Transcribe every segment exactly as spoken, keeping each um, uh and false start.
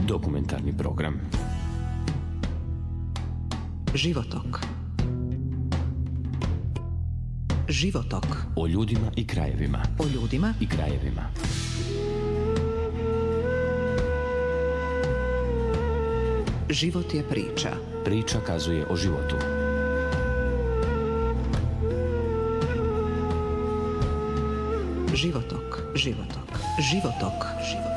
Dokumentarni program Životok. Životok. O ljudima i krajevima. O ljudima i krajevima. Život je priča. Priča kazuje o životu. Životok. Životok. Životok. Životok.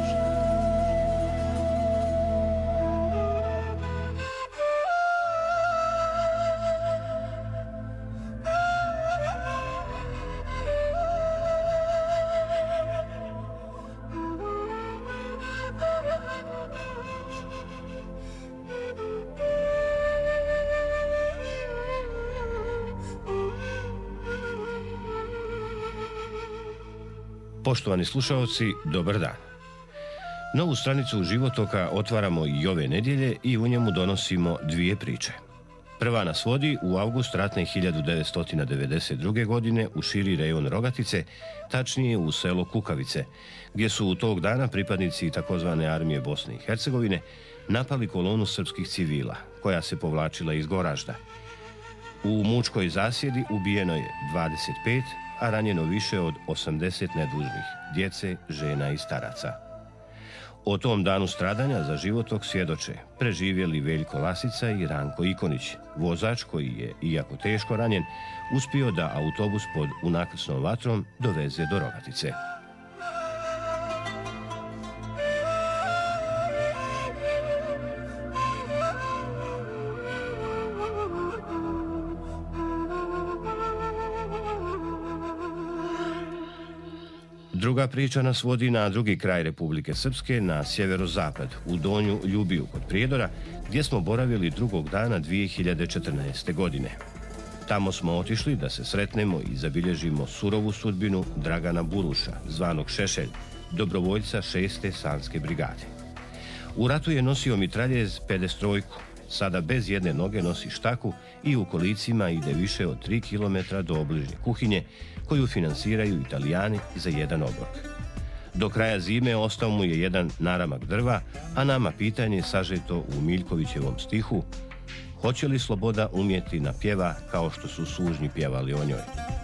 Poštovani slušaoci, dobar dan. Novu stranicu Životoka otvaramo i ove nedjelje i u njemu donosimo dvije priče. Prva nas vodi u avgust ratne hiljadu devetsto devedeset druge. godine u širi rejon Rogatice, tačnije u selo Kukavice, gdje su u tog dana pripadnici takozvane armije Bosne i Hercegovine napali kolonu srpskih civila, koja se povlačila iz Goražda. U mučkoj zasjedi ubijeno je dvadeset pet, a ranjeno više od osamdeset nedužnih, djece, žena i staraca. O tom danu stradanja za Životok svjedoče preživjeli Veljko Lasica i Ranko Ikonić, vozač koji je, iako teško ranjen, uspio da autobus pod unakrsnom vatrom doveze do Rogatice. Druga priča nas vodi na drugi kraj Republike Srpske, na sjeverozapad, u Donju Ljubiju kod Prijedora, gdje smo boravili drugog dana dvije hiljade četrnaeste. godine. Tamo smo otišli da se sretnemo i zabilježimo surovu sudbinu Dragana Buruša, zvanog Šešelj, dobrovoljca šeste Sanske brigade. U ratu je nosio mitraljez pedeset tri, sada bez jedne noge nosi štaku i u kolicima ide više od tri kilometra do obližnje kuhinje, koju finansiraju Italijani za jedan obrok. Do kraja zime ostao mu je jedan naramak drva, a nama pitanje sažeto u Miljkovićevom stihu: hoće li sloboda umjeti na pjeva kao što su sužnji pjevali o njoj?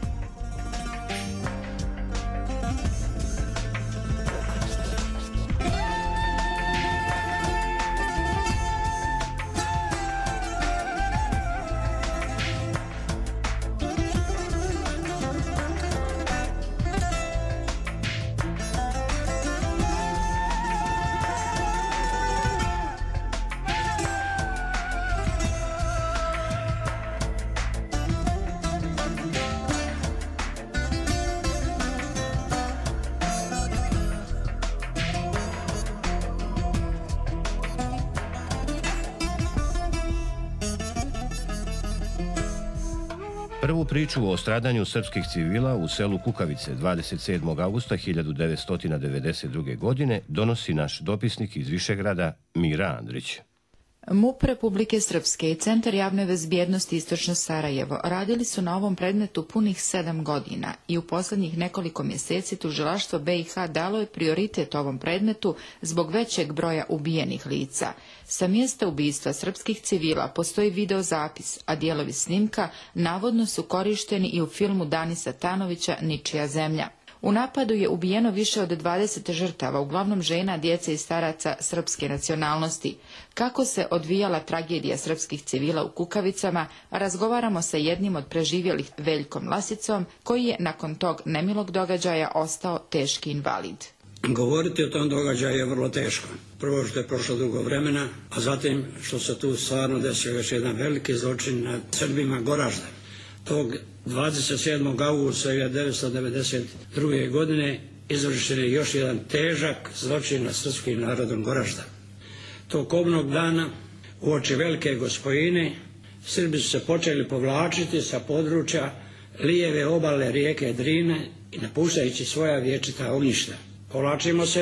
Prvu priču o stradanju srpskih civila u selu Kukavice dvadeset sedmog avgusta hiljadu devetsto devedeset druge. godine donosi naš dopisnik iz Višegrada Mira Andrić. MUP Republike Srpske i Centar javne bezbjednosti Istočno Sarajevo radili su na ovom predmetu punih sedam godina i u posljednjih nekoliko mjeseci tužilaštvo B i H dalo je prioritet ovom predmetu zbog većeg broja ubijenih lica. Sa mjesta ubistva srpskih civila postoji videozapis, a dijelovi snimka navodno su korišteni i u filmu Danisa Tanovića Ničija zemlja. U napadu je ubijeno više od dvadeset žrtava, uglavnom žena, djece i staraca srpske nacionalnosti. Kako se odvijala tragedija srpskih civila u Kukavicama, razgovaramo sa jednim od preživjelih, Veljkom Lasicom, koji je nakon tog nemilog događaja ostao teški invalid. Govoriti o tom događaju je vrlo teško. Prvo što je prošlo dugo vremena, a zatim što se tu stvarno desio još jedan veliki zločin nad Srbima Goražda. Tog dvadeset sedmog avgusta hiljadu devetsto devedeset druge. godine izvršen je još jedan težak zločin nad srpskim narodom Goražda. Tog kobnog dana, uoči velike gospojine, Srbi su se počeli povlačiti sa područja lijeve obale rijeke Drine i napuštajući svoja vječita ognjišta. Povlačimo se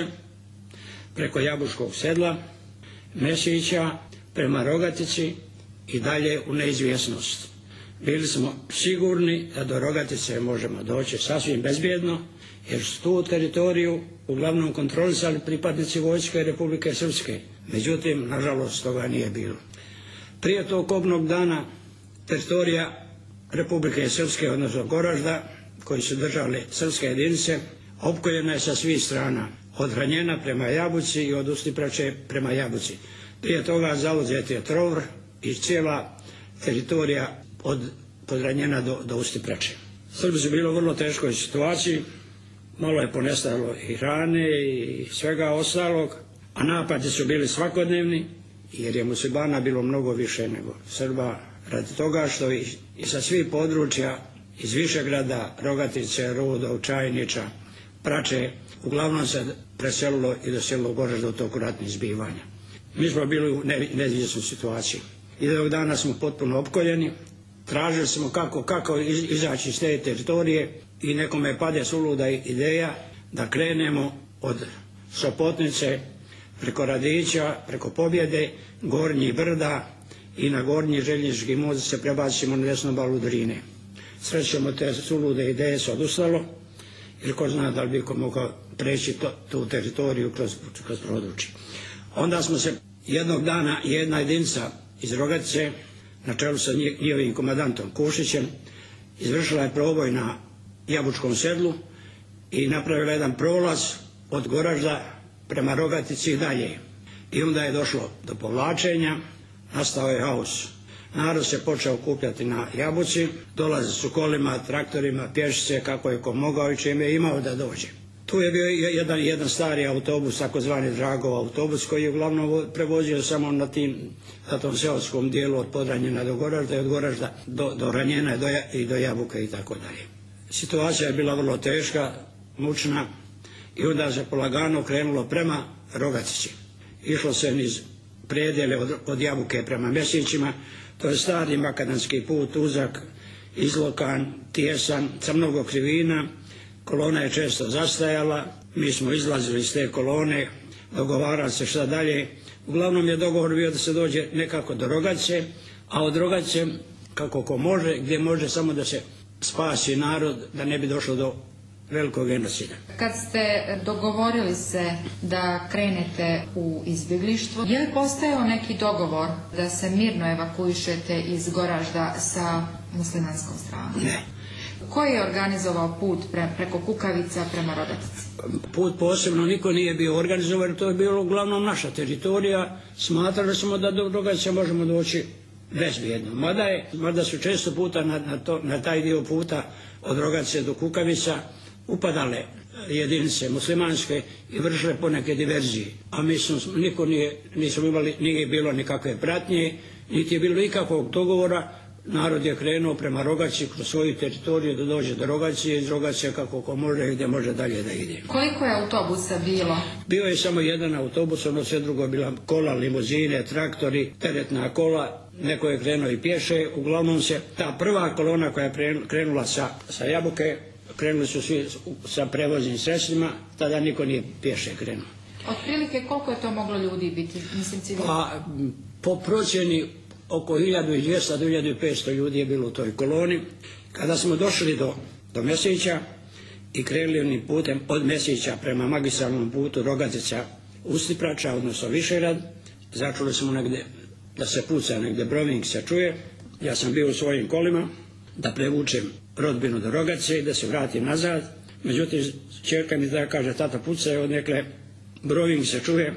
preko Jabuškog sedla, Mesića, prema Rogatici i dalje u neizvjesnost. bili smo sigurni da do Rogatice možemo doći sasvim bezbjedno, jer su tu teritoriju uglavnom kontrolisali pripadnici vojske Republike Srpske. Međutim, nažalost, toga nije bilo. Prije tog kobnog dana teritorija Republike Srpske, odnosno Goražda, koji su držali srpske jedinice, opkoljena je sa svih strana, od Hranjena prema Jabuci i od Ustiprače prema Jabuci. Prije toga zauzet je Trovr i cijela teritorija od Podranjena do, do Ustiprače. Srbi su bili u vrlo teškoj situaciji, malo je ponestalo i hrane i svega ostalog, a napadi su bili svakodnevni, jer je muslimana bilo mnogo više nego Srba, radi toga što i, i sa svih područja iz Višegrada, Rogatice, Rudov, Čajniča, Prače, uglavnom se preselilo i doselilo Goražda u toku ratnih zbivanja. Mi smo bili u neizvjesnoj situaciji. I do dana smo potpuno opkoljeni, tražili smo kako, kako izaći iz te teritorije i nekome pade suluda ideja da krenemo od Sopotnice preko Radića, preko Pobjede, Gornjih Brda i na Gornji željeznički most se prebacimo na desnu obalu Drine. Srećemo te sulude ideje se odustalo, jer ko zna da li bi ko mogao preći to, tu teritoriju kroz, kroz područje. Onda smo se jednog dana jedna jedinica iz Rogatice, na čelu sa njihovim komandantom Kušićem, izvršila je proboj na Jabučkom sedlu i napravila jedan prolaz od Goražda prema Rogatici i dalje. I onda je došlo do povlačenja, nastao je haos. Narod se počeo okupljati na Jabuci, dolaze su kolima, traktorima, pješice, kako je ko mogao i čim je imao da dođe. Tu je bio jedan, jedan stari autobus, takozvani Dragov autobus, koji je uglavnom prevozio samo na, tim, na tom seoskom dijelu od Podranjena do Goražda i od Goražda do, do Ranjena do, i do Jabuke i tako dalje. Situacija je bila vrlo teška, mučna i onda se polagano krenulo prema Rogatici. Išlo se niz predjele od, od Jabuke prema Mesićima, to je stari makadamski put, uzak, izlokan, tijesan, sa mnogo krivina. Kolona je često zastajala, mi smo izlazili iz te kolone, dogovarali se šta dalje. Uglavnom je dogovor bio da se dođe nekako do Rogatice, a od Rogatice kako ko može, gdje može samo da se spasi narod, da ne bi došlo do velikog genocida. Kad ste dogovorili se da krenete u izbjeglištvo, je li postojao neki dogovor da se mirno evakuišete iz Goražda sa muslimanskom stranom? Ne. Ko je organizovao put pre, preko Kukavica prema Rogatici? Put posebno niko nije bio organizovan, to je bilo uglavnom naša teritorija. Smatrali smo da do Rogatice možemo doći bezbjedno. Mada, je, mada su često puta na, na, to, na taj dio puta od Rogatice do Kukavica upadale jedinice muslimanske i vršile poneke diverzije. A mi smo, niko nije, nismo imali, nije bilo nikakve pratnje, niti je bilo ikakvog dogovora. Narod je krenuo prema Rogatici kroz svoju teritoriju da dođe do Rogatice i iz Rogatice kako ko može i gdje može dalje da ide. Koliko je autobusa bilo? Bio je samo jedan autobus, ono sve drugo je bila kola, limuzine, traktori, teretna kola, neko je krenuo i pješe. Uglavnom se ta prva kolona koja je krenula sa, sa Jabuke, krenuli su svi sa prevoznim sredstvima, tada niko nije pješe krenuo. Otprilike koliko je to moglo ljudi biti? Mislim, civilno? Pa, po procjeni oko hiljadu dvjesto do hiljadu petsto ljudi je bilo u toj koloni. Kada smo došli do, do Mesića i krenuli onim putem od Mesića prema magistralnom putu Rogatica Ustiprača, odnosno Višegrad, začuli smo negdje da se puca, negdje Brovnik se čuje. Ja sam bio u svojim kolima da prevučem rodbinu do Rogatice i da se vratim nazad. Međutim, čerka mi da kaže, tata puca, odnekle Brovnik se čuje.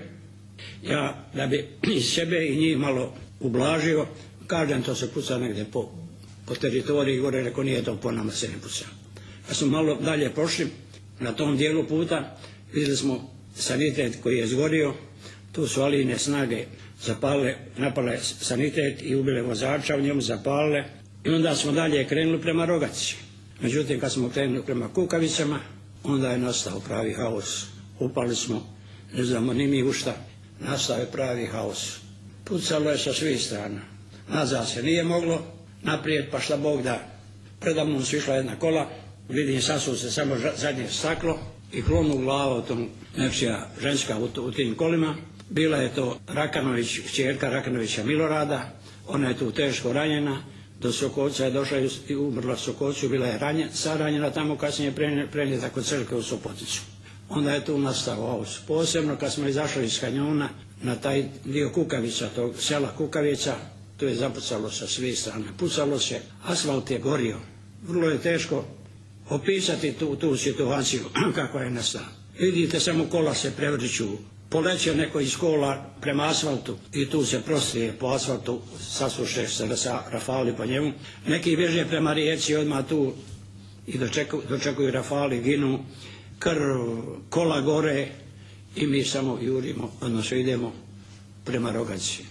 Ja, da bi iz sebe i njih malo ublažio, kažem, to se puca negdje po, po teritoriji gore, rekao nije to po nama se ne puca. Kad smo malo dalje pošli na tom dijelu puta, vidjeli smo sanitet koji je zgorio, tu su Alijine snage zapale, napale sanitet i ubile vozača, u njemu zapale i onda smo dalje krenuli prema Rogatici. Međutim, kad smo krenuli prema Kukavicama, onda je nastao pravi haos. Upali smo, ne znamo ni mi u šta, nastao je pravi haos. Pucalo je sa svih strana. Nazad se nije moglo, naprijed pa šta Bog da. Predamnom su išla jedna kola, vidim sasu se samo zadnje staklo i klonu glava u tom, nečija ženska u, u tim kolima. Bila je to Rakanović, kćerka Rakanovića Milorada, ona je tu teško ranjena, do Sokolca je došla i umrla u Sokolcu, bila je ranjena, saranjena tamo, kasnije prenijeta kod crkve u Sopoticu. Onda je tu nastao haos. Posebno kad smo izašli iz kanjona na taj dio Kukavica, tog sela Kukavica, tu je zapucalo sa svih strane. Pucalo se, asfalt je gorio. Vrlo je teško opisati tu, tu situaciju kakva je nastala. Vidite, samo kola se prevrću. Poleće neko iz kola prema asfaltu i tu se prostrije po asfaltu, sasuše se sa rafali po njemu. Neki bježe prema rijeci odmah tu i dočekuju, dočekuju rafali, ginu, krv, kola gore i mi samo jurimo, odnosno idemo prema Rogaci.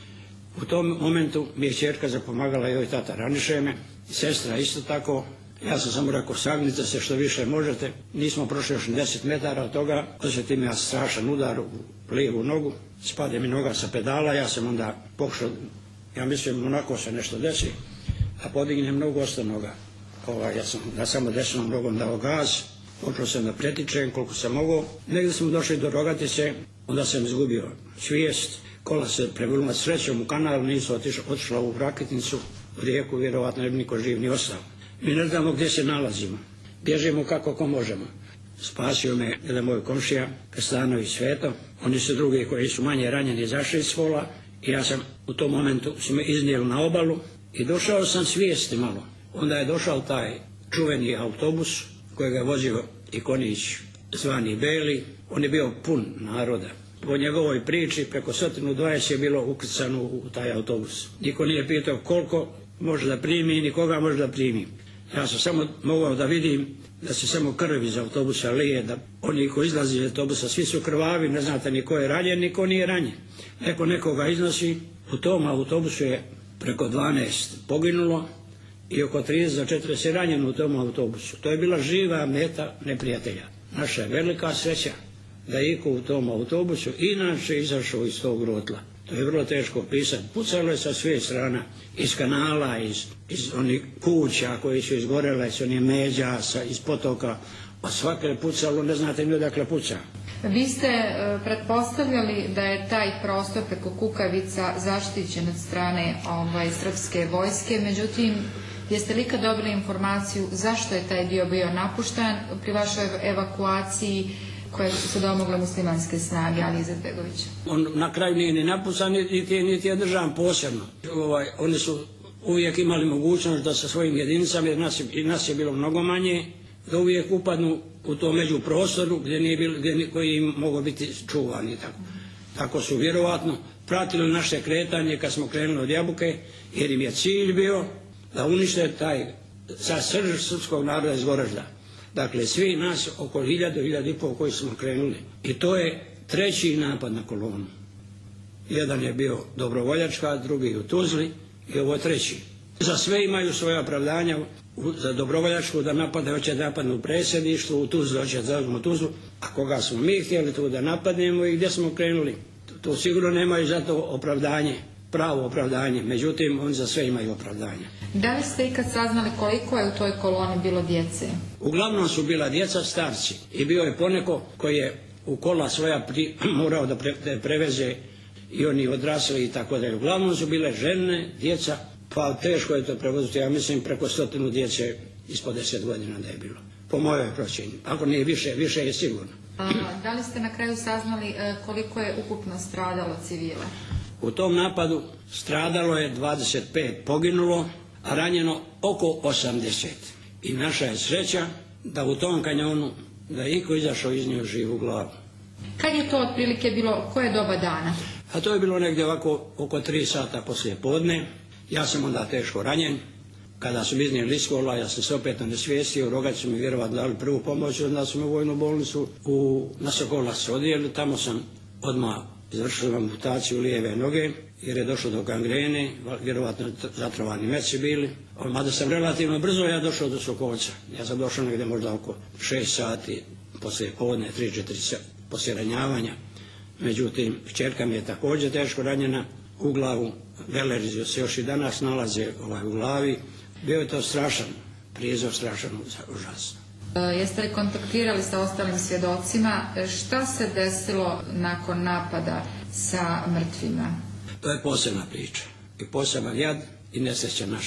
U tom momentu mi je ćerka zapomagala, joj tata raniše me, sestra isto tako. Ja sam samo rekao, sagnite se što više možete. Nismo prošli još deset metara od toga, osjetim ja strašan udar u lijevu nogu, spade mi noga sa pedala, ja sam onda pokušao, ja mislim onako se nešto desi, a podignem nogu, osta noga. Ovaj, ja sam da samo desnom nogom dao gaz, počeo sam da pretičem koliko sam mogao. Negdje smo došli do Rogatice, onda sam izgubio svijest, kola se prevrnula srećom u kanal, nisu otišla u Rakitnicu, u rijeku, vjerovatno ne bi niko živ ni ostao. Mi ne znamo gdje se nalazimo. Bježimo kako ko možemo. Spasio me jedan moj komšija, Krstanović Sveto. Oni su drugi koji su manje ranjeni izašli iz kola. I ja sam u tom momentu su me iznijeli na obalu i došao sam svijesti malo. Onda je došao taj čuveni autobus kojega je vozio Ikonić zvani Beli. On je bio pun naroda. Po njegovoj priči preko stotinu dvadeset je bilo ukrcano u taj autobus. Niko nije pitao koliko može da primi i nikoga može da primi. Ja sam samo mogao da vidim da se samo krv iz autobusa lije, da oni koji izlazi iz autobusa svi su krvavi, ne znate ni ko je ranjen, ni ko nije ranjen. Neko nekoga iznosi, u tom autobusu je preko dvanaest poginulo i oko trideset do četrdeset ranjeno u tom autobusu. To je bila živa meta neprijatelja. Naša je velika sreća da je iko u tom autobusu inače izašao iz tog grotla. To je vrlo teško opisati. Pucalo je sa svih strana, iz kanala, iz, iz onih kuća koji su izgorele, iz onih međa, sa, iz potoka. Od svake je pucalo, ne znate ni odakle puca. Vi ste e, pretpostavljali da je taj prostor preko Kukavica zaštićen od strane ovaj, srpske vojske, međutim, jeste li ikad dobili informaciju zašto je taj dio bio napuštan pri vašoj evakuaciji koje su se domogle muslimanske snage Ali Izetbegovića? On na kraju nije ni napucan, niti, niti je državan posebno. Ovaj, oni su uvijek imali mogućnost da sa svojim jedinicama, jer nas, i nas je bilo mnogo manje, da uvijek upadnu u to među prostoru gdje nije bilo, gdje, koji im mogao biti čuvan i tako. Tako su vjerovatno pratili naše kretanje kad smo krenuli od Jabuke, jer im je cilj bio da unište taj sa srž srpskog naroda iz Goražda. Dakle, svi nas oko hiljadu, hiljadu i pol koji smo krenuli. I to je treći napad na kolonu. Jedan je bio Dobrovoljačka, drugi u Tuzli i ovo treći. Za sve imaju svoje opravdanja. Za Dobrovoljačku da napade, hoće da napadnu u predsjedništvu, u Tuzlu hoće da zauzmu Tuzlu. A koga smo mi htjeli tu da napadnemo i gdje smo krenuli? To sigurno nemaju za to opravdanje, pravo opravdanje. Međutim, oni za sve imaju opravdanje. Da li ste ikad saznali koliko je u toj koloni bilo djece? Uglavnom su bila djeca, starci. I bio je poneko koji je u kola svoja pri, morao da, pre, da preveze i oni odrasli i tako dalje. Uglavnom su bile žene, djeca, pa teško je to prevoziti. Ja mislim preko stotinu djece ispod deset godina da je bilo. Po mojoj procjeni. Ako nije više, više je sigurno. A, da li ste na kraju saznali koliko je ukupno stradalo civila? U tom napadu stradalo je dvadeset pet poginulo, a ranjeno oko osamdeset. I naša je sreća da u tom kanjonu da je iko izašao iz nje živu glavu. Kad je to otprilike bilo, koje doba dana? A to je bilo negdje ovako oko tri sata poslije podne. Ja sam onda teško ranjen. Kada su mi iznijeli iz kola, ja sam se opet onesvijestio, u Rogači su mi vjerovatno dali prvu pomoć, onda su me u vojnu bolnicu u, na Sokolac odjeli, tamo sam odmah izvršio amputaciju lijeve noge, jer je došlo do gangrene, vjerovatno zatrovani meci bili. Mada sam relativno brzo ja došao do Sokolca. Ja sam došao negdje možda oko šest sati poslije podne, tri četiri poslije ranjavanja. Međutim, kćerka mi je također teško ranjena u glavu. Velerizi se još i danas nalaze ovaj, u glavi. Bio je to strašan prizor, strašan užas. Jeste li kontaktirali sa ostalim svjedocima? Šta se desilo nakon napada sa mrtvima? To je posebna priča. I poseban jad i nesreća naša.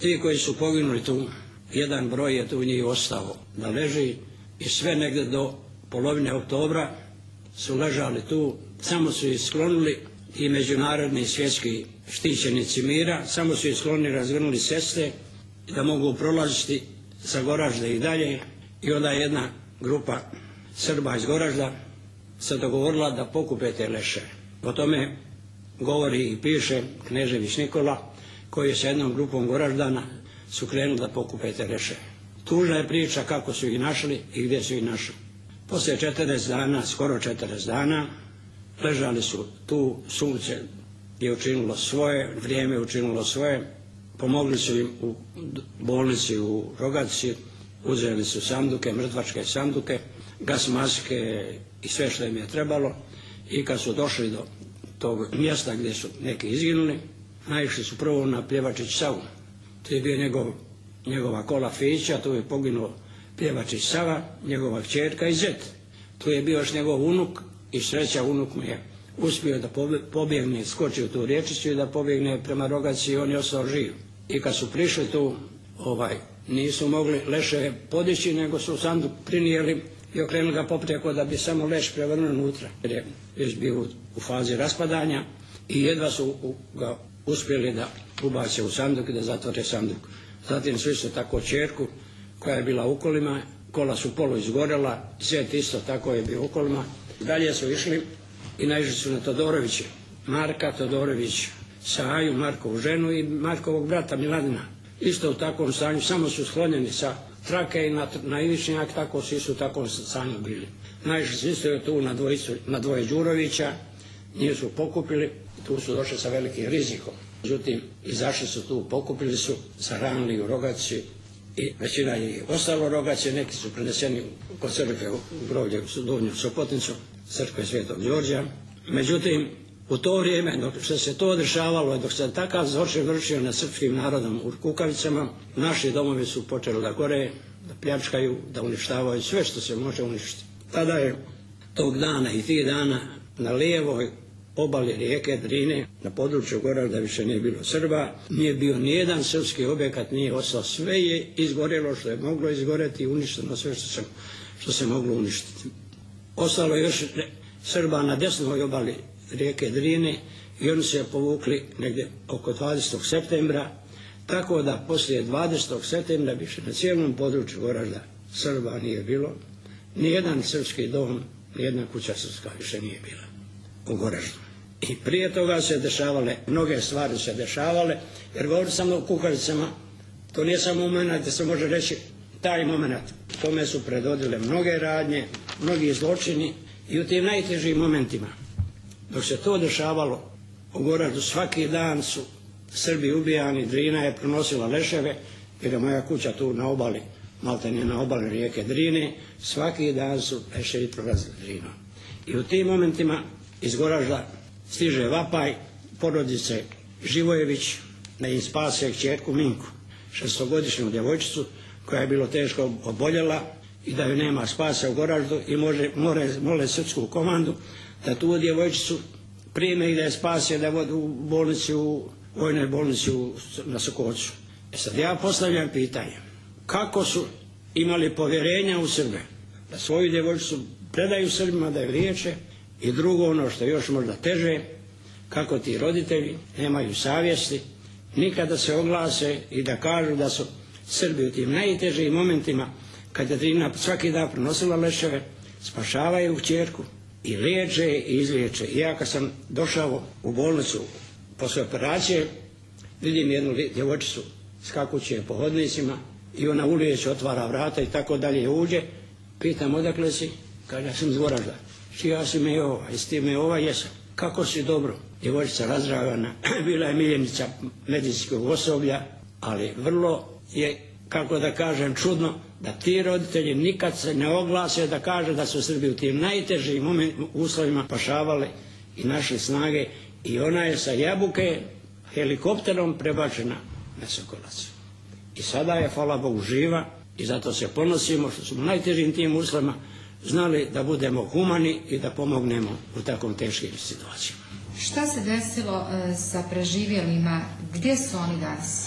Ti koji su poginuli tu, jedan broj je tu njih ostao da leži i sve negdje do polovine oktobra su ležali tu, samo su ih sklonili i međunarodni svjetski štićenici mira, samo su ih sklonili, razgrnuli ceste da mogu prolaziti sa Goražde i dalje. I onda jedna grupa Srba iz Goražda se dogovorila da pokupe te leše. O tome govori i piše Knežević Nikola, koji je sa jednom grupom Goraždana su krenuli da pokupe te leše. Tužna je priča kako su ih našli i gdje su ih našli. Poslije četrdeset dana, skoro četrdeset dana, ležali su tu, sunce je učinilo svoje, vrijeme je učinilo svoje, pomogli su im u bolnici u Rogaci, uzeli su sanduke, mrtvačke sanduke, gas maske i sve što im je trebalo, i kad su došli do tog mjesta gdje su neki izginuli, naišli su prvo na Pljevačić Savu. To je bio njegov, njegova kola Fića, tu je poginuo Pljevačić Sava, njegova kćerka i zet. Tu je bio još njegov unuk i sreća, unuk mu je uspio da pobjegne, skoči u tu riječicu i da pobjegne prema Rogaci i on je ostao živ. I kad su prišli tu, ovaj, nisu mogli leševe podići, nego su sanduk prinijeli i okrenuli ga poprijeko da bi samo leš prevrnuo unutra, jer je već bio u fazi raspadanja i jedva su ga uspjeli da ubace u sanduk i da zatvore sanduk. Zatim svi su tako ćerku koja je bila u kolima, kola su polu izgorela, svijet isto tako je bio u kolima. Dalje su išli i naišli su na Todorovića, Marka Todorović, Saju, Markovu ženu i Markovog brata Miladina. Isto u takvom stanju, samo su sklonjeni sa trake i na, na Ivičnjak, tako su isto u takvom stanju bili. Naišli su isto tu na, dvojicu, na dvoje Đurovića, njih su pokupili, tu su došli sa velikim rizikom. Međutim, izašli su tu, pokupili su, saranili u Rogaci i većina je ostalo u Rogaci, neki su preneseni kod crkve u groblje u Donju Sopotnicu, crkve Svetog Đorđa. Međutim, u to vrijeme, dok što se to dešavalo, dok se takav zločin vršio nad srpskim narodom u Kukavicama, naši domovi su počeli da gore, da pljačkaju, da uništavaju sve što se može uništiti. Tada je tog dana i tih dana na lijevoj obali rijeke Drine, na području Goražda više nije bilo Srba, nije bio nijedan srpski objekat, nije ostao, sve je izgorelo što je moglo izgoreti i uništeno sve što se, što se moglo uništiti. Ostalo je još Srba na desnoj obali rijeke Drine i oni su je povukli negdje oko dvadesetog septembra, tako da poslije dvadesetog septembra više na cijelom području Goražda Srba nije bilo, nijedan srpski dom, nijedna kuća srpska više nije bila u Goraždu. I prije toga se dešavale, mnoge stvari se dešavale, jer govorim samo o Kukavicama, to nije samo moment gdje se može reći taj moment. Tome su predodile mnoge radnje, mnogi zločini i u tim najtežim momentima. Dok se to dešavalo u Goraždu, svaki dan su Srbi ubijani, Drina je pronosila leševe, jer je moja kuća tu na obali, maltene na obali rijeke Drine, svaki dan su leševi prolazili Drinom. I u tim momentima iz Goražda stiže vapaj porodice Živojević da im spase kćerku Minku, šestogodišnju djevojčicu koja je bilo teško oboljela i da joj nema spasa u Goraždu i može, more, mole srpsku komandu da tu djevojčicu prime i da je spase, da je vode u bolnici, u vojnoj bolnici u, na Sokolcu. E sad ja postavljam pitanje, kako su imali povjerenja u Srbe da svoju djevojčicu predaju Srbima da je liječe, i drugo, ono što je još možda teže, kako ti roditelji nemaju savjesti nikada se oglase i da kažu da su Srbi u tim najtežim momentima, kad je Drina svaki dan prenosila leševe, spašavaju kćerku i liječe i izliječe. I ja kad sam došao u bolnicu posle operacije, vidim jednu djevojčicu skakuće po hodnicima i ona ulijeće, otvara vrata i tako dalje uđe, pitam odakle si, kaže ja sam iz Goražda. Čija si me ova, jesi ti me ova, jesam. Kako si, dobro. Djevojčica razdragana, bila je miljenica medicinskog osoblja, ali vrlo je, kako da kažem, čudno da ti roditelji nikad se ne oglase da kaže da su Srbi u tim najtežim uslovima pašavali i našli snage i ona je sa Jabuke helikopterom prebačena na Sokolac. I sada je, hvala Bogu, živa i zato se ponosimo što smo u najtežim tim uslovima znali da budemo humani i da pomognemo u takvom teškim situacijama. Šta se desilo e, sa preživjelima? Gdje su oni danas?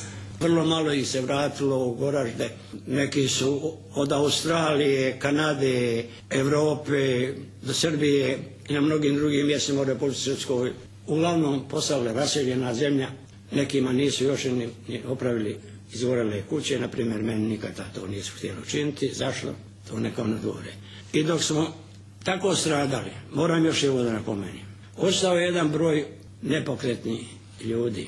Vrlo malo ih se vratilo u Goražde. Neki su od Australije, Kanade, Europe, do Srbije i na mnogim drugim mjestima u Republici Srpskoj. Uglavnom postala raseljena zemlja. Nekima nisu još ni, ni opravili izgorele kuće, na primjer meni nikada to nisu htjeli učiniti. Zašto? To neka ono govore. I dok smo tako stradali, moram još evo da napomenem, ostao je jedan broj nepokretnih ljudi.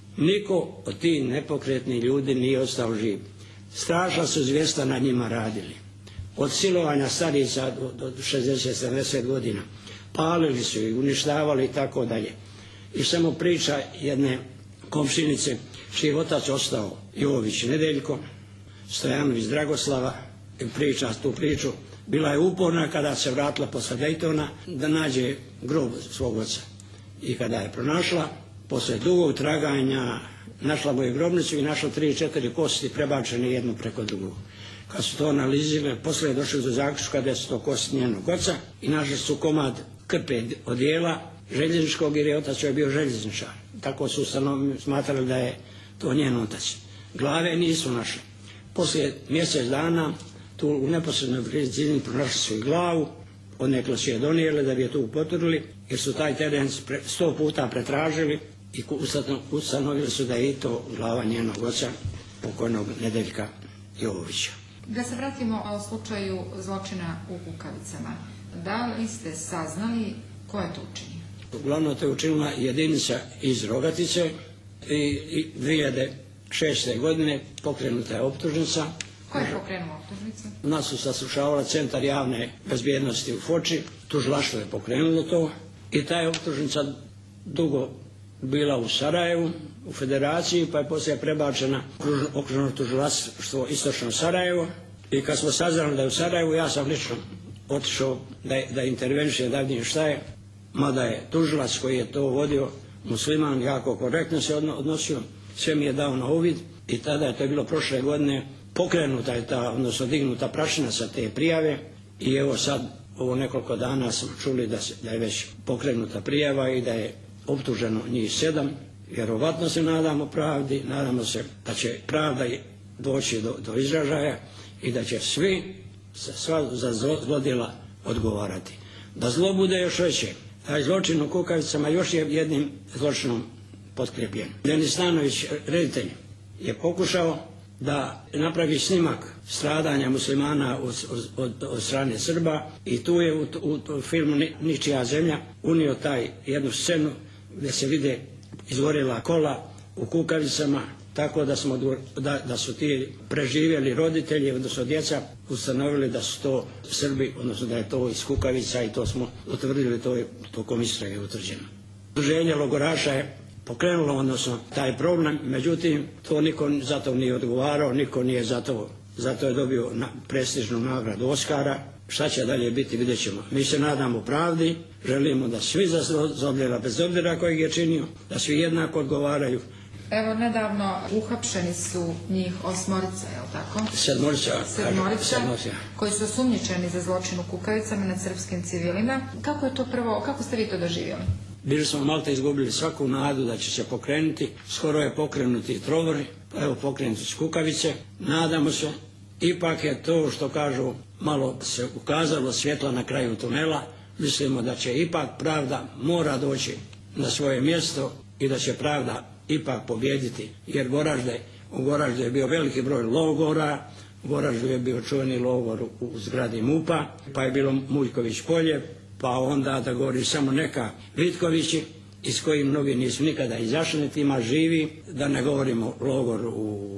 Niko od tih nepokretnih ljudi nije ostao živ. Strašna su zvijesta na njima radili. Od silovanja starica do, do šezdeset sedamdeset godina. Palili su ih, uništavali i tako dalje. I samo priča jedne komšinice, čiji je otac ostao, Jović Nedeljko, Stojanović Dragoslava, i priča tu priču. Bila je uporna kada se vratila posle Dejtona da nađe grob svog oca. I kada je pronašla, posle dugog traganja, našla mu je grobnicu i našla tri, četiri kosti prebačene jednu preko drugog. Kad su to analizirali, posle je došli do zaključka da su to kosti njenog oca i našli su komad krpe odijela željezničkog, jer je otac je bio željezničar. Tako su smatrali da je to njen otac. Glave nisu našli. Poslije mjesec dana tu u neposrednoj blizini pronašli su i glavu, odnekle su je donijeli da bi je tu poturili, jer su taj teren sto puta pretražili i ustanovili su da je i to glava njenog oca, pokojnog Nedeljka Jovovića. Da se vratimo o slučaju zločina u Kukavicama. Da li ste saznali ko je to učinio? Uglavnom to je učinila jedinica iz Rogatice i, i dvije hiljade šeste. godine pokrenuta je optužnica. Ko je pokrenuo optužnicu? Nas su saslušavala Centar javne bezbjednosti u Foči, tužilaštvo je pokrenulo to i ta je optužnica dugo bila u Sarajevu, u Federaciji, pa je poslije prebačena u okružno tužilaštvo Istočno Sarajevo i kad smo saznali da je u Sarajevu, ja sam lično otišao da, da interveniše, da vidim šta je, mada je tužilac koji je to vodio, musliman, jako korektno se odnosio, sve mi je dao na uvid i tada je to bilo prošle godine, pokrenuta je ta, odnosno dignuta prašina sa te prijave i evo sad, ovo nekoliko dana smo čuli da, se, da je već pokrenuta prijava i da je optuženo njih sedam. Vjerovatno se nadamo pravdi, nadamo se da će pravda doći do, do izražaja i da će svi sva za zlodjela odgovarati. Da zlo bude još veće. Taj zločin u Kukavicama još je jednim zločinom potkrijepljen. Denis Stanović, reditelj, je pokušao da napravi snimak stradanja muslimana od, od, od strane Srba i tu je u, u, u filmu Ničija zemlja unio taj jednu scenu gdje se vide izgorjela kola u Kukavicama, tako da, smo, da, da su ti preživjeli roditelji, odnosno djeca, ustanovili da su to Srbi, odnosno da je to iz Kukavica i to smo utvrdili, to je tokom istrage utvrđeno. Udruženje logoraša je pokrenulo, odnosno taj problem, međutim to niko za to nije odgovarao, niko nije za to, zato je dobio na, prestižnu nagradu Oskara. Šta će dalje biti, vidjet ćemo. Mi se nadamo pravdi, želimo da svi zlodjela, bez obzira kojeg je činio, da svi jednako odgovaraju. Evo, nedavno uhapšeni su njih osmorica, je li tako? Sedmorica. Sedmorica, sedmorica, koji su osumnjičeni za zločin u Kukavicama nad srpskim civilima. Kako je to prvo, kako ste vi to doživjeli? Bili smo malta izgubili svaku nadu da će se pokrenuti, skoro je pokrenuti Trovori, pa evo pokrenuti s Kukavice. Nadamo se, ipak je to što kažu, malo se ukazalo svjetla na kraju tunela, mislimo da će ipak pravda mora doći na svoje mjesto i da će pravda ipak pobjediti, jer Goražde, u Goraždu je bio veliki broj logora, u Goraždu je bio čuveni logor u, u zgradi MUP-a, pa je bilo Mujković polje, pa onda da govori samo neka Vitkovići, iz kojih mnogi nisu nikada izašli, niti ima živi, da ne govorimo logor u,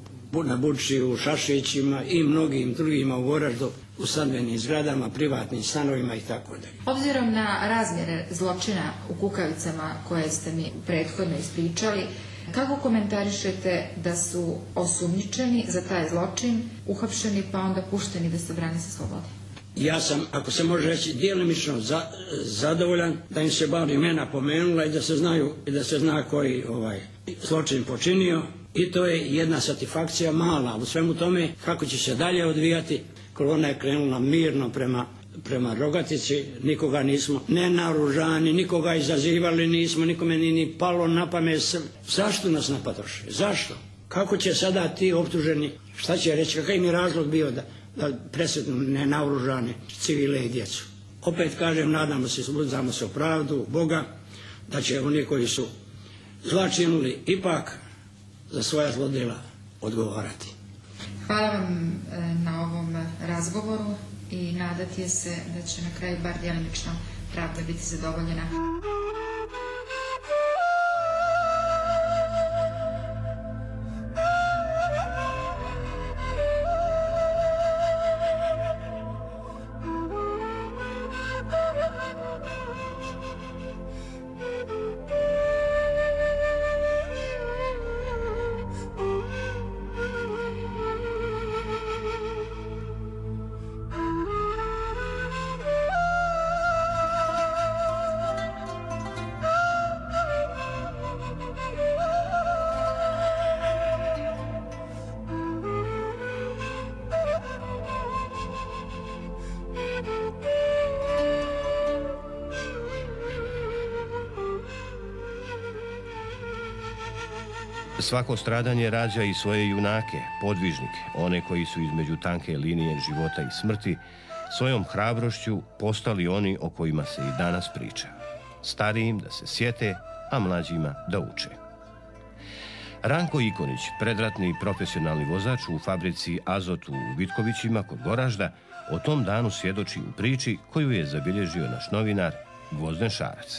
na Buči, u Šašićima i mnogim drugima u Goraždu, u stambenim zgradama, privatnim stanovima i tako dalje. Obzirom na razmjere zločina u Kukavicama koje ste mi prethodno ispričali, kako komentarišete da su osumnjičeni za taj zločin, uhapšeni pa onda pušteni da se brani sa slobode? Ja sam, ako se može reći, djelomično za, zadovoljan da im se bar imena pomenula i da se znaju i da se zna koji ovaj zločin počinio. I to je jedna satisfakcija mala u svemu tome kako će se dalje odvijati. Kolona je krenula mirno prema, prema Rogatici, nikoga nismo ne naoružani, nikoga izazivali nismo, nikome ni, ni palo na pamet. Zašto nas napadoše? Zašto? Kako će sada ti optuženi, šta će reći, kakav im je razlog bio da, da presretnu nenaoružane civile i djecu? Opet kažem, nadamo se, uzamo se u pravdu Boga, da će oni koji su zla činili ipak za svoja zlodjela odgovarati. Hvala vam na ovom razgovoru i nadati se da će na kraju bar djelimično pravda biti zadovoljena. Svako stradanje rađa i svoje junake, podvižnike, one koji su između tanke linije života i smrti, svojom hrabrošću postali oni o kojima se i danas priča. Starijim da se sjete, a mlađima da uče. Ranko Ikonić, predratni profesionalni vozač u fabrici Azot u Vitkovićima kod Goražda, o tom danu svjedoči u priči koju je zabilježio naš novinar Gvozden Šarac.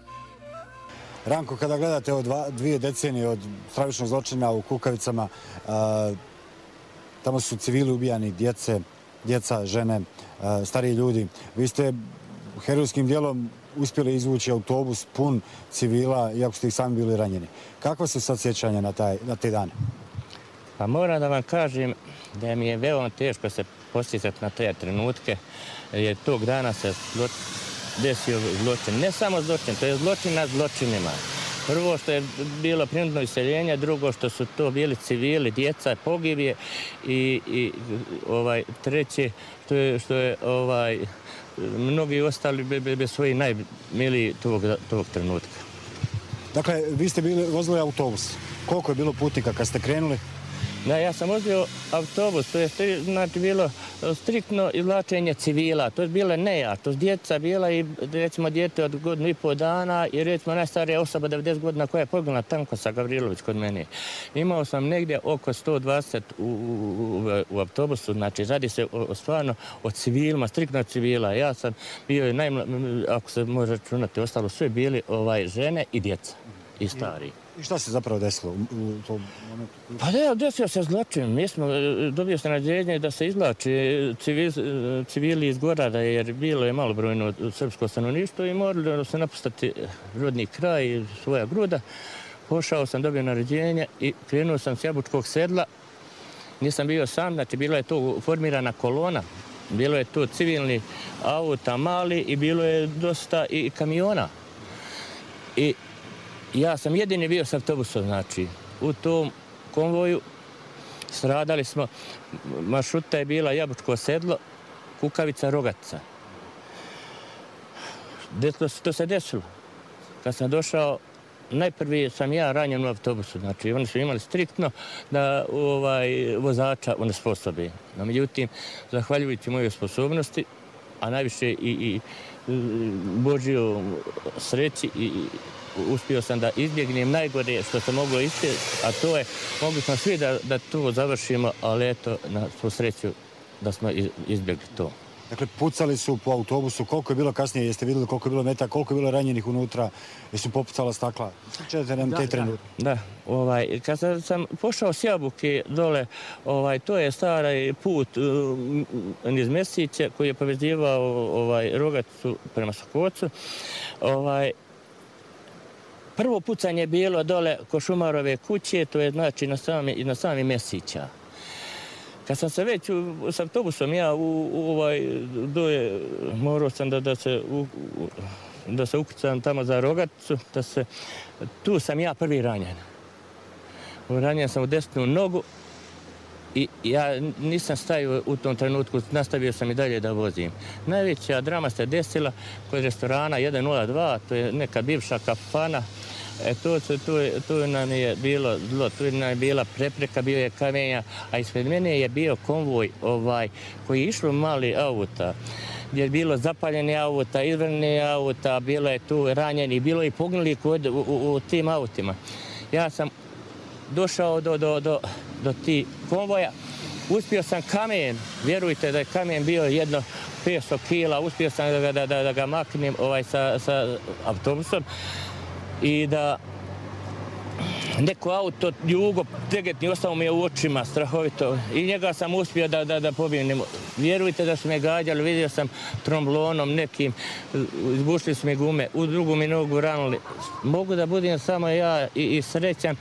Ranko, kada gledate od dva, dvije decenije od stravičnog zločina u Kukavicama, a, tamo su civili ubijani, djece, djeca, žene, a, stariji ljudi. Vi ste herojskim dijelom uspjeli izvući autobus pun civila, iako ste ih sami bili ranjeni. Kakva su sad sjećanja na, taj, na te dane? Pa moram da vam kažem da mi je veoma teško se posjećati na te trenutke, jer tog dana se desio zločin. Ne samo zločin, to je zločin nad zločinima. Prvo što je bilo prinudno iseljenje, drugo što su to bili civili, djeca, pogibije i, i ovaj, treće što je, što je ovaj, mnogi ostali bez be svojih najmilijih tog, tog trenutka. Dakle, vi ste bili, vozili autobus. Koliko je bilo putnika kad ste krenuli? Da, ja sam vozio autobus, to je znači, bilo striktno izvlačenje civila, to je bilo neja, to je djeca bila i recimo dijete od godinu i pol dana i recimo najstarija osoba devedeset godina koja je poginula Tanko sa Gavrilović kod mene. Imao sam negdje oko sto dvadeset u, u, u autobusu, znači radi se o, stvarno o civilima, striktno civila. Ja sam bio, najmla, ako se može računati, ostalo sve bili ovaj, žene i djeca i stari. I šta se zapravo desilo u tom momentu? Pa da, desio se zločin. Mi smo, dobio se naređenje da se izvlači civil, civili iz Gorada, jer bilo je malobrojno srpsko stanovništvo i morali se napustiti rodni kraj, svoja gruda. Pošao sam, dobio naređenje i krenuo sam s Jabučkog sedla. Nisam bio sam, znači bila je to formirana kolona. Bilo je tu civilni auta mali i bilo je dosta i kamiona. I ja sam jedini bio s autobusom, znači, u tom konvoju stradali smo, maršruta je bila Jabučko sedlo, Kukavica, Rogatica. To, to se desilo. Kad sam došao, najprvi sam ja ranjen u autobusu, znači oni su imali striktno da ovaj, vozača onesposobe. No, međutim, zahvaljujući mojoj sposobnosti, a najviše i, i Božjoj sreći i uspio sam da izbjegnem najgore što se moglo ispjeti, a to je, mogli smo svi da, da to završimo, ali eto, na svu sreću da smo izbjegli to. Dakle, pucali su po autobusu, koliko je bilo kasnije, jeste vidjeli koliko je bilo meta, koliko je bilo ranjenih unutra, jesu popucala stakla? Čete nam te trenutke. Da, ovaj, kad sam pošao s Jabuke dole, ovaj, to je stari put um, iz Mesića koji je povezivao ovaj, Rogaticu prema Sokocu. Ovaj, prvo pucanje je bilo dole kod Šumarove kuće, to je znači na sami, na sami Mesića. Kad sam se već u, s autobusom ja u, u ovaj doje, morao sam da, da se u, da se ukucam tamo za Rogaticu, da se, tu sam ja prvi ranjen. Ranjen sam u desnu nogu I ja nisam stajao u tom trenutku, nastavio sam i dalje da vozim. Najveća drama se desila kod restorana jedan nula dva, to je neka bivša kafana. E, tu, tu, tu nam je bilo zlo, tu nam je bila prepreka, bio je kamenja, a ispred mene je bio konvoj ovaj, koji je išlo mali auta, gdje je bilo zapaljeni auta, izvrni auta, bilo je tu ranjeni, bilo je i poginuli u, u, u tim autima. Ja sam došao do, do, do, do tih konvoja, uspio sam kamen, vjerujte da je kamen bio jedno petsto kila, uspio sam da, da, da, da ga maknem ovaj, sa, sa autobusom i da neko auto jugo tegetni ostao mi je u očima strahovito i njega sam uspio da, da, da pobjegnem. Vjerujte da su me gađali, vidio sam tromblonom nekim, izbušli su mi gume, u drugu mi nogu ranili. Mogu da budem samo ja i, i srećan,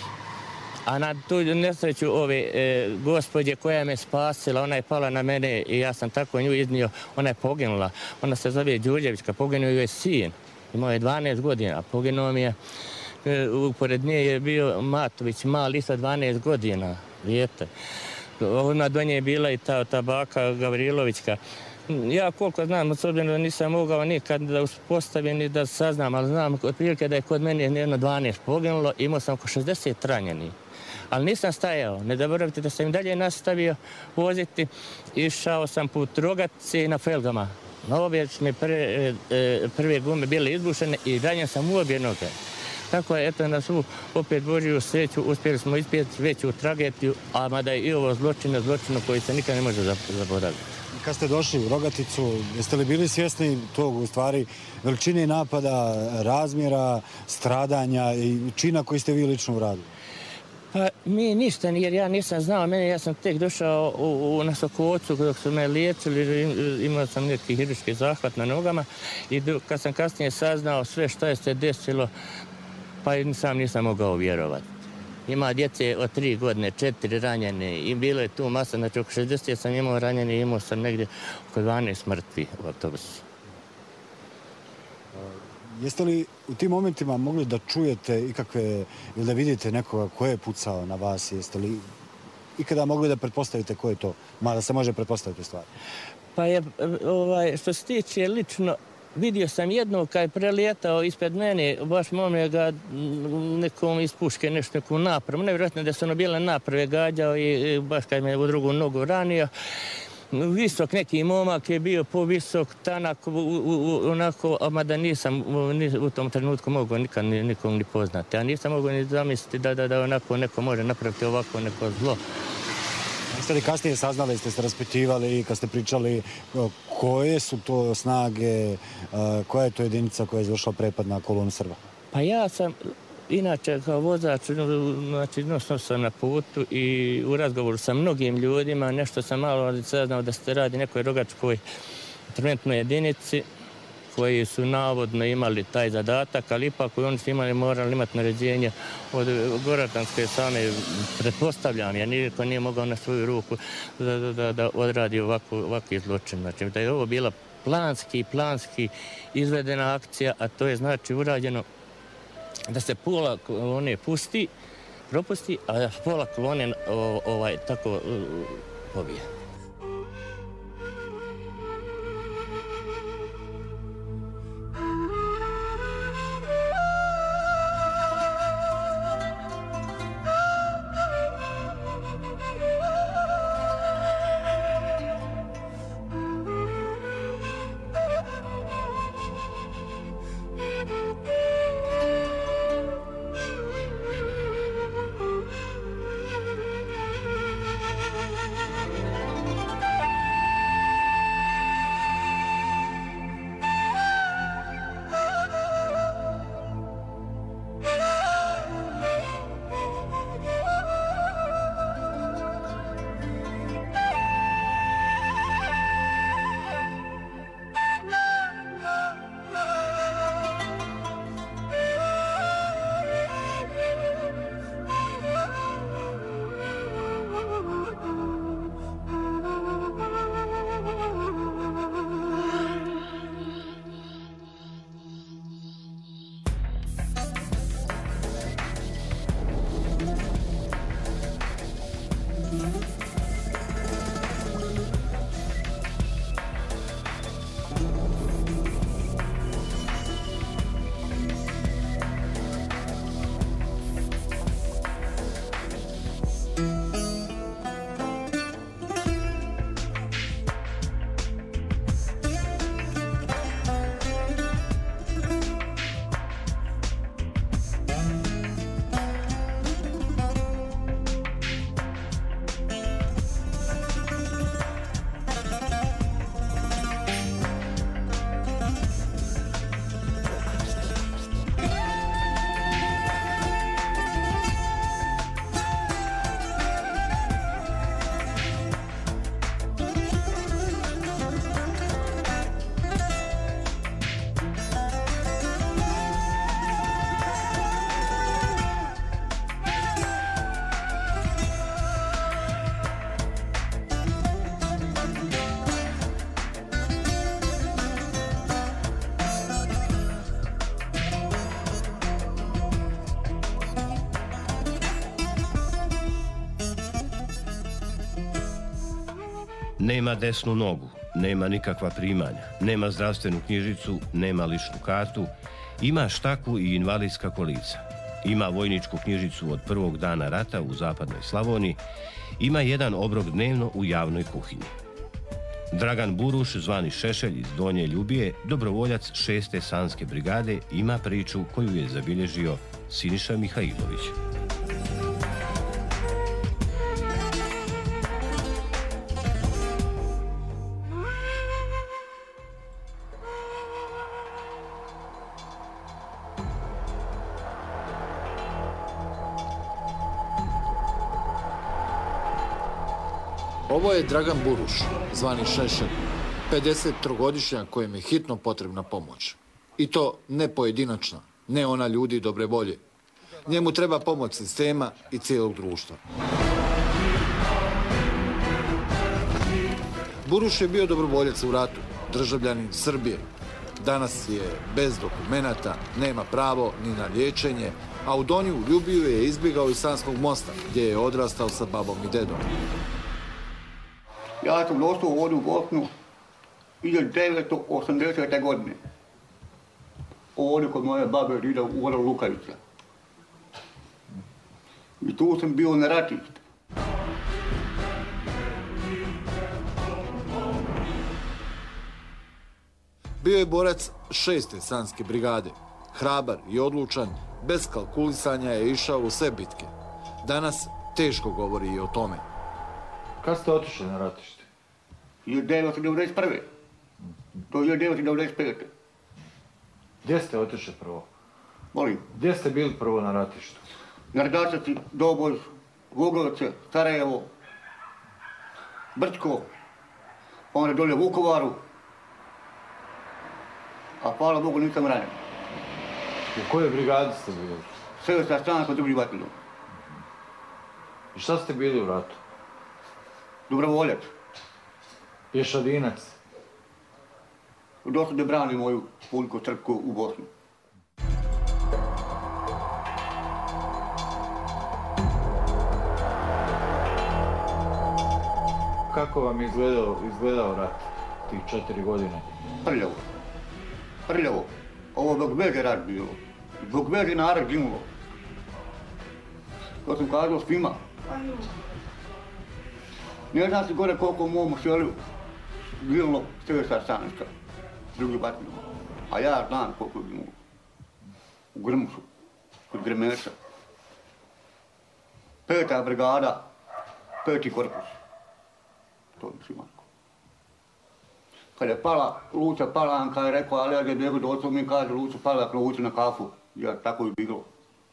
a na tu nesreću ove e, gospođe koja me spasila, ona je pala na mene i ja sam tako nju iznio, ona je poginula. Ona se zove Đurđevićka, poginuo joj sin, imao je dvanaest godina, poginuo mi je. Pored nje je bio Matović, mali, isto dvanaest godina, dijete. Odmah do nje je bila i ta, ta baka Gavrilovićka. Ja koliko znam, s obzirom da nisam mogao nikad da uspostavim ni da saznam, ali znam otprilike da je kod mene jedno dvanaest poginulo, imao sam oko šezdeset ranjenih. Ali nisam stajao, ne zaboravite da sam im dalje nastavio voziti. Išao sam put Rogatice na felgama. Na obje mi prve, prve gume bile izbušene i ranjen sam u obje noge. Tako je, eto, na svu opet Božju sreću uspjeli smo ispjeti veću tragediju, a mada je i ovo zločina, zločinu koji se nikad ne može zaboraviti. Kad ste došli u Rogaticu, jeste li bili svjesni tog, u stvari, veličine napada, razmjera, stradanja i čina koji ste vi lično uradili? Pa mi ništa, jer ja nisam znao, mene, ja sam tek došao u, u, na Sokocu dok su me liječili, imao sam neki hirurški zahvat na nogama i do, kad sam kasnije saznao sve što je se desilo, pa sam nisam mogao vjerovati. Ima djece od tri godine, četiri ranjene i bilo je tu masa, znači oko šezdeset sam imao ranjene i imao sam negdje oko dvanaest mrtvi u autobusu. Jeste li u tim momentima mogli da čujete ikakve, ili da vidite nekoga ko je pucao na vas? Jeste li ikada mogli da pretpostavite ko je to? Mada se može pretpostaviti stvari. Pa je, ovaj, što se tiče lično, vidio sam jednog kad je prelijetao ispred mene, baš momle ga nekom iz puške nešto neku napravu. Nevjerojatno da su ono bile naprave gađao i baš kad me u drugu nogu ranio. Visok neki momak je bio povisok, tanak, onako, a mada nisam u tom trenutku mogao nikad nikom ni poznati. A nisam mogao ni zamisliti da, da, da onako neko može napraviti ovako neko zlo. Jeste li kasnije saznali, ste se raspitivali, kad ste pričali koje su to snage, koja je to jedinica koja je izvršila prepad na kolonu Srba? Pa ja sam, inače kao vozač, znači nosno sam na putu i u razgovoru sa mnogim ljudima, nešto sam malo saznao da se radi nekoj rogačkoj interventnoj jedinici koji su navodno imali taj zadatak, ali ipak oni su imali, morali imati naređenje od Goraždanske same, pretpostavljam, jer niko nije mogao na svoju ruku da, da, da odradi ovako, ovakvi zločin. Znači da je ovo bila planski, planski izvedena akcija, a to je znači urađeno da se pola kolone pusti, propusti, a da pola kolone ovaj, tako pobije. Nema desnu nogu, nema nikakva primanja, nema zdravstvenu knjižicu, nema ličnu kartu, ima štaku i invalidska kolica. Ima vojničku knjižicu od prvog dana rata u zapadnoj Slavoniji, ima jedan obrok dnevno u javnoj kuhinji. Dragan Buruš, zvani Šešelj iz Donje Ljubije, dobrovoljac šeste Sanske brigade, ima priču koju je zabilježio Siniša Mihajlović. Ovo je Dragan Buruš, zvani Šešelj, pedesettrogodišnjak kojem je hitno potrebna pomoć. I to ne pojedinačna, ne ona ljudi dobre volje. Njemu treba pomoć sistema i cijelog društva. Buruš je bio dobrovoljac u ratu, državljanin Srbije. Danas je bez dokumenata, nema pravo ni na liječenje, a u Donju Ljubiju je izbjegao iz Sanskog mosta, gdje je odrastao sa babom i dedom. Ja sam došao ovdje u Bosnu hiljadu devetsto osamdesete. godine. Ovdje kod moje babe Rida u vodu Lukavica. I tu sam bio na ratištu. Bio je borac šeste Sanske brigade. Hrabar i odlučan, bez kalkulisanja je išao u sve bitke. Danas teško govori i o tome. Kad ste otišli na ratište? hiljadu devetsto devedeset prve. Do hiljadu devetsto devedeset pete. Gdje ste otišli prvo? Molim? Gdje ste bili prvo na ratištu? Na Rdačevci, Doboj, Vugrovce, Sarajevo, Brčko, onda dolje Vukovaru. A hvala Bogu nisam ranjen. U kojoj brigadi ste bili? šesta Sanska drugi bataljon. I šta ste bili u ratu? Dobrovoljac. Pješadinac. Došao da brani moju puljku crkvu u Bosnu. Kako vam je izgledao, izgledao rat tih četiri godine? Prljavo. Prljavo. Ovo zbog veze rat bilo. Zbog veze narod ginulo. To sam kazao svima. Ne znam se gore koliko u mom selu ginulo šesta Sanska, drugi bataljon. A ja znam koliko je ginulo. U Grmušu, kod Gremeša. Peta brigada, peti korpus. To je Šimansko. Kad je pala Luča Palanka, je rekao, ali ja da je bjegu došao, mi kaže Luča Palanka ući na kafu. Ja, tako je bilo.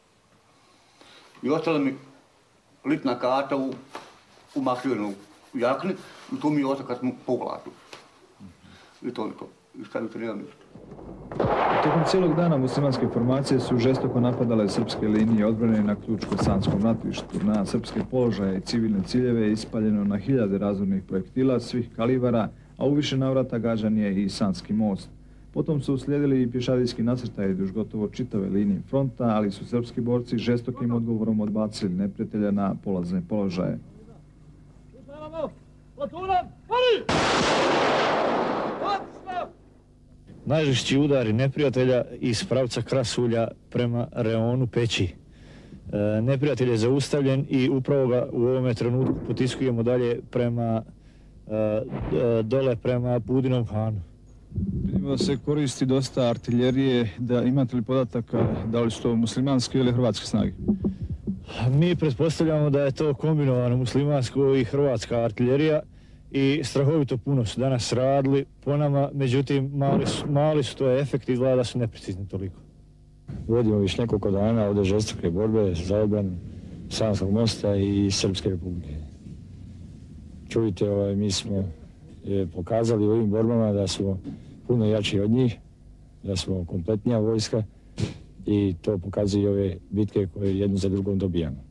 I ostala mi litna karta u, u mašinu u jakni i to mi je ostalo kad smo povlačili. I to je to. I sad mi se nema ništa. Tokom cijelog dana muslimanske formacije su žestoko napadale srpske linije odbrane na Ključko-Sanskom ratištu. Na srpske položaje i civilne ciljeve ispaljeno na hiljade razornih projektila svih kalibara, a u više navrata gađan je i Sanski most. Potom su uslijedili i pješadijski nasrtaji duž gotovo čitave linije fronta, ali su srpski borci žestokim odgovorom odbacili neprijatelja na polazne položaje. Najžešći udari neprijatelja iz pravca Krasulja prema reonu Peći. E, neprijatelj je zaustavljen i upravo ga u ovome trenutku potiskujemo dalje prema e, dole prema Budinom Hanu. Vidimo da se koristi dosta artiljerije. Da imate li podataka da li su to muslimanske ili hrvatske snage? Mi pretpostavljamo da je to kombinovano muslimansko i hrvatska artiljerija i strahovito puno su danas radili po nama, međutim mali su, mali su to efekti, izgleda da su neprecizni toliko. Vodimo više nekoliko dana ovdje žestoke borbe za obranu Sanskog mosta i Srpske republike. Čujte, ovaj, mi smo je, pokazali u ovim borbama da smo puno jači od njih, da smo kompletnija vojska i to pokazuju ove bitke koje jednu za drugom dobijamo.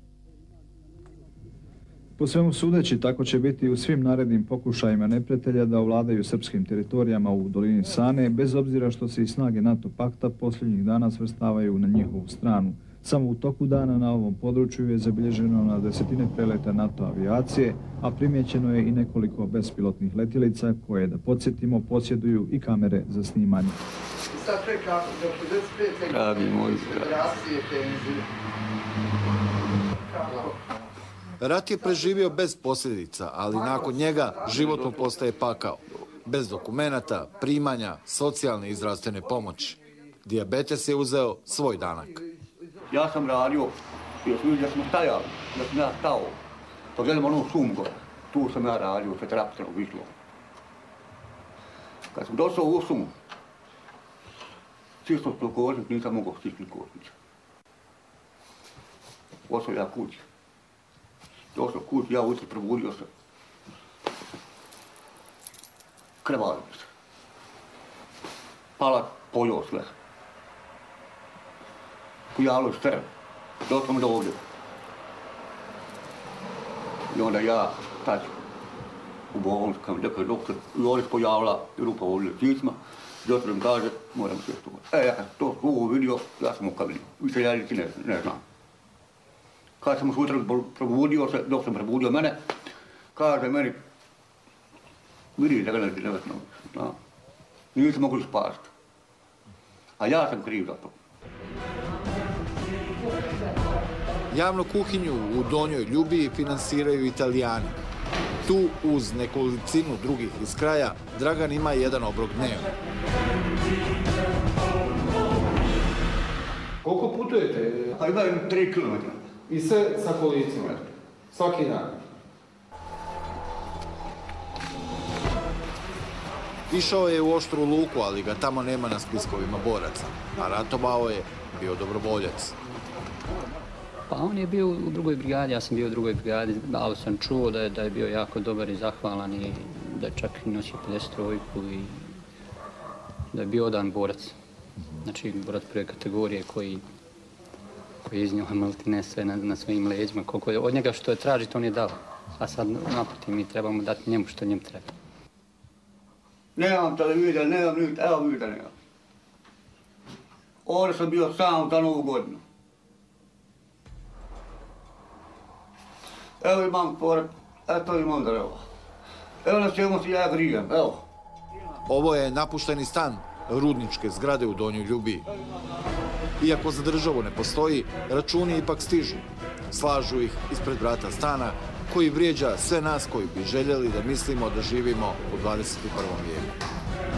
Po svemu sudeći, tako će biti u svim narednim pokušajima neprijatelja da ovladaju srpskim teritorijama u dolini Sane, bez obzira što se i snage NATO pakta posljednjih dana svrstavaju na njihovu stranu. Samo u toku dana na ovom području je zabilježeno na desetine preleta NATO avijacije, a primjećeno je i nekoliko bespilotnih letjelica koje, da podsjetimo, posjeduju i kamere za snimanje. Rat je preživio bez posljedica, ali nakon njega život mu postaje pakao. Bez dokumenata, primanja, socijalne i zdravstvene pomoći. Dijabetes je uzeo svoj danak. Ja sam radio, jer smo da smo stajali, da sam ja stao. Pa gledam ono šum gore, tu sam ja radio, sa traktorom vitlom. Kad sam došao u šumu, čisto što kožnik, nisam mogao stisni kožnicu. Ošao ja kući. Došao kući, ja ujutro probudio se. Krvavio se. Pala, pojao sve. Pojavilo se crv. Došao sam do ovdje. I onda ja, tad, u bolnicu, kam rekao doktor, i ovdje se pojavila rupa ovdje cisma. Doktor mi kaže, moram sve to. E, ja kad to ovo vidio, ja sam u kabini. Više ja niti ne, ne znam. Kad sam sutra probudio se, dok sam probudio mene, kaže meni, vidi da ga ne nevetno. Nisam mogli spasti. A ja sam kriv za to. Javnu kuhinju u Donjoj Ljubiji finansiraju Italijani. Tu, uz nekolicinu drugih iz kraja, Dragan ima jedan obrok dnevno. Koliko putujete? A imam tri kilometra. I sve sa kolicima? Svaki dan? Išao je u Oštru Luku, ali ga tamo nema na spiskovima boraca. A ratovao je, bio dobrovoljac. Pa on je bio u drugoj brigadi, ja sam bio u drugoj brigadi, ali sam čuo da je, da je bio jako dobar i zahvalan i da je čak i nosio pedeset trojku i da je bio odan borac. Znači, borac prve kategorije koji, koji je iznio maltene sve na, na svojim leđima. Koliko je od njega što je tražiti, on je dao. A sad naprotiv, mi trebamo dati njemu što njemu treba. Nemam televizija, nemam ništa, evo vidite nemam. Ovdje sam bio sam za novu godinu. Evo imam pored, eto imam dreva. Evo na čemu si ja grijem, evo. Ovo je napušteni stan rudničke zgrade u Donjoj Ljubiji. Iako za državu ne postoji, računi ipak stižu. Slažu ih ispred vrata stana koji vrijeđa sve nas koji bi željeli da mislimo da živimo u dvadeset prvom vijeku.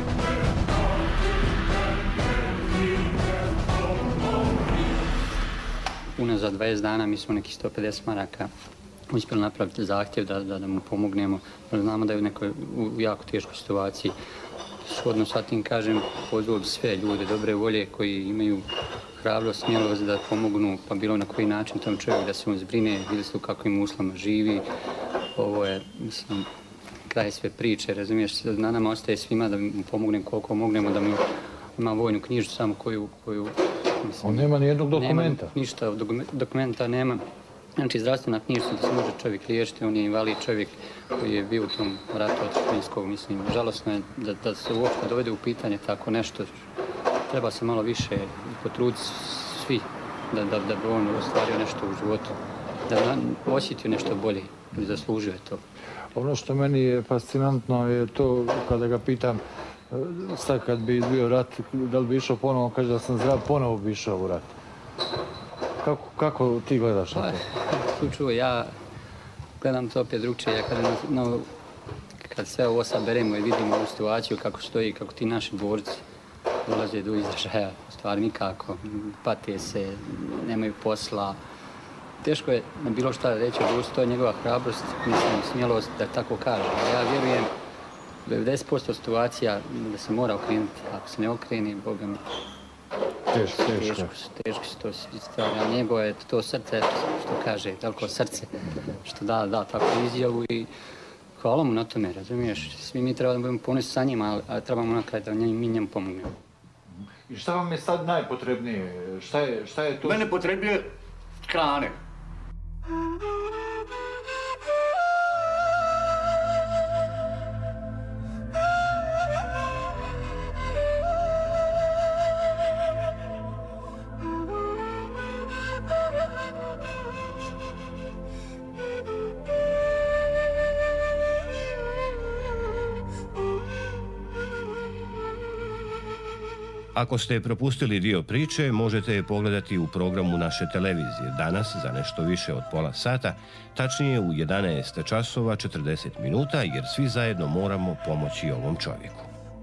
Unazad dvadeset dana mi smo neki sto pedeset maraka uspjeli napraviti zahtjev da, da, da mu pomognemo. Znamo da je u nekoj u jako teškoj situaciji. Shodno sa tim kažem, pozvao bi sve ljude dobre volje koji imaju hrabrost, smjelost da pomognu, pa bilo na koji način tom čovjeku da se on zbrine, vidjeli su u kakvim uslama živi. Ovo je, mislim, kraj sve priče, razumiješ, na nama ostaje svima da mu pomognem koliko mognemo, da mu ima vojnu knjižicu samo koju... koju mislim, on nema nijednog dokumenta. Nema ništa, dokumenta nema. Znači, zdravstvena knjižica da se može čovjek liječiti, on je invalid čovjek koji je bio u tom ratu od Švinskog, mislim, žalosno je da, da se uopšte dovede u pitanje tako nešto. Treba se malo više potruditi svi da, da, da bi on ostvario nešto u životu, da bi osjetio nešto bolje, da zaslužio je to. Ono što meni je fascinantno je to kada ga pitam sad kad bi izbio rat, da li bi išao ponovo, on kaže da sam zdrav, ponovo bi išao u rat. Kako, kako ti gledaš na to? Čuo, ja gledam to opet drugčije. Ja kad, no, kad sve ovo saberemo i vidimo ovu situaciju kako stoji, kako ti naši borci dolaze do izražaja, stvari nikako, pate se, nemaju posla. Teško je na bilo šta reći o borcu, to je njegova hrabrost, mislim, smjelost da tako kaže. Ja vjerujem devedeset posto situacija da se mora okrenuti. Ako se ne okreni, Boga mi... Teško, teško. Teško se to stavlja. Njego je to srce, što kaže, toliko srce, što da, da takvu izjavu i hvala mu na tome, razumiješ? Svi mi treba da budemo ponosni sa njima, ali, ali trebamo na kraju da mi njemu pomognemo. I šta vam je sad najpotrebnije? Šta je, šta je to? Mene potrebuje hrane. Ako ste propustili dio priče, možete je pogledati u programu naše televizije danas za nešto više od pola sata, tačnije u jedanaest časova četrdeset minuta, jer svi zajedno moramo pomoći ovom čovjeku.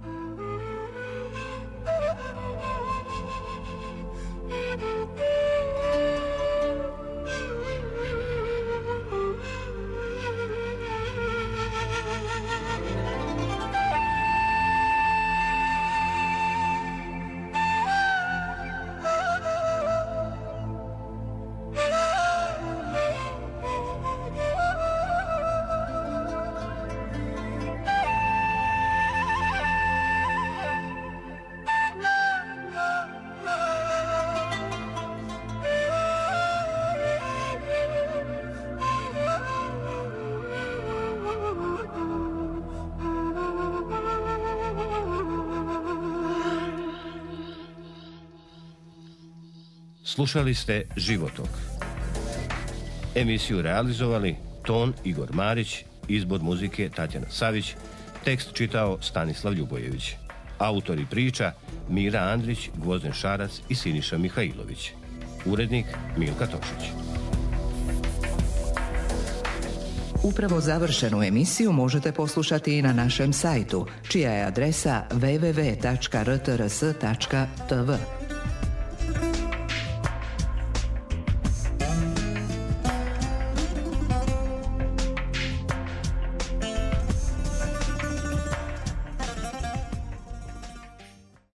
Slušali ste Životok. Emisiju realizovali ton Igor Marić, izbor muzike Tatjana Savić, tekst čitao Stanislav Ljubojević. Autori priča Mira Andrić, Gvozden Šarac i Siniša Mihajlović. Urednik Milka Tošić. Upravo završenu emisiju možete poslušati i na našem sajtu, čija je adresa w w w tačka r t r s tačka t v.